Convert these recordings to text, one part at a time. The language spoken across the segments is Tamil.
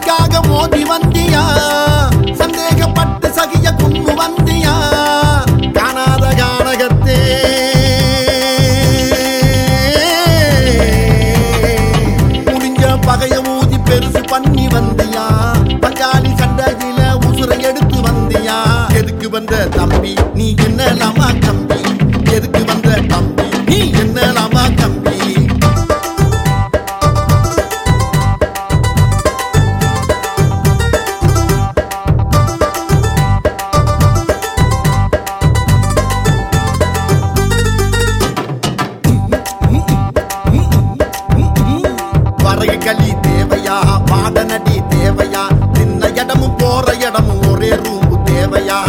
சதிக்காக மோதி வந்தியா சந்தேகப்பட்டு சகிய குண்டு வந்தியா காணாத கானகத்தே முடிஞ்ச பகைய ஊதி பெருசு பண்ணி வந்தியா பங்காளி சண்டையில உசுரை எடுத்து வந்தியா எதுக்கு வந்த தம்பி நீ என்னலாமா தம்பி எதுக்கு வந்த தம்பி நீ என்னலாமா தம்பி களி தேவையா பாடநடி தேவையா சின்ன இடமும் போற இடமும் ஒரே ரூம்பு தேவையா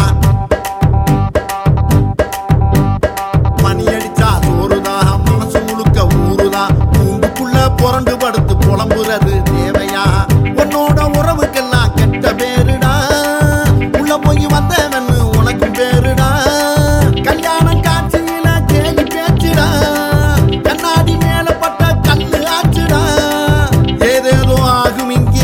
மணி அடிச்சா சோறுதா மனசு முழுக்க ஊறுதா பூண்டுக்குள்ள புரண்டு படுத்து புலம்புறது தேவையா உன்னோட உறவுக்கெல்லாம் கெட்ட பேருடா உள்ள போய் வந்தவன்னு உனக்கும் பேருடா கல்யாணம் காட்சியில கேலி பேச்சுடா கண்ணாடி மேல பட்ட கல்லு ஆச்சுடா ஆகும் இங்கே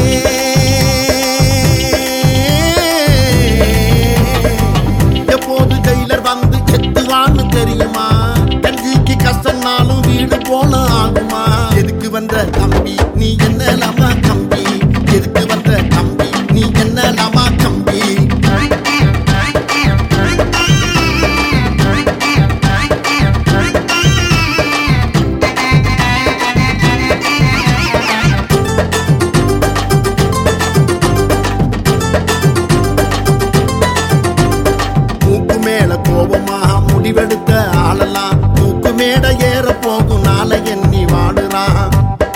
எப்போது ஜெயிலர் வந்து செத்துவான்னு தெரியுமா கஞ்சிக்கு கஷ்டம்னாலும் வீடு போன ஆகுமா எதுக்கு வந்த தம்பி நீ என்னலாமா தம்பி எதுக்கு வந்த தம்பி நீ என்னலாமா தம்பி கோபமாக முடிவெடுத்த ஆளலாம் தூக்கு மேட ஏற போகும் நாளை எண்ணி வாடுறான்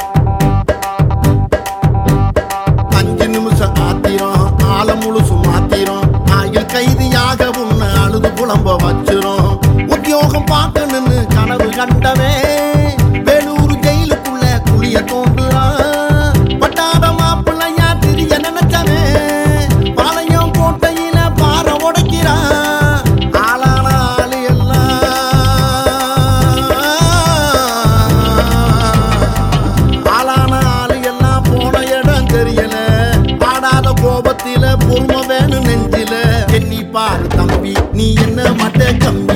5 நிமிஷம் ஆத்திரம் ஆள முழுசு மாத்திரம் ஆயில் கைதியாக உன்னை அழுது புலம்ப வச்சிரும் உத்தியோகம் பார்க்கணும்னு கனவு கண்டவே வேலூர் ஜெயிலுக்குள்ள குளிய தோன்றுறான் பட்டாத மாப்பிள்ளையா திரிய நினைச்சவே பாளையம் கோட்டையில பாறை உடைக்கிறான் கோபத்தில பொறுமை வேணும் நெஞ்சில எண்ணி பாரு தம்பி நீ என்ன மட்ட கம்பி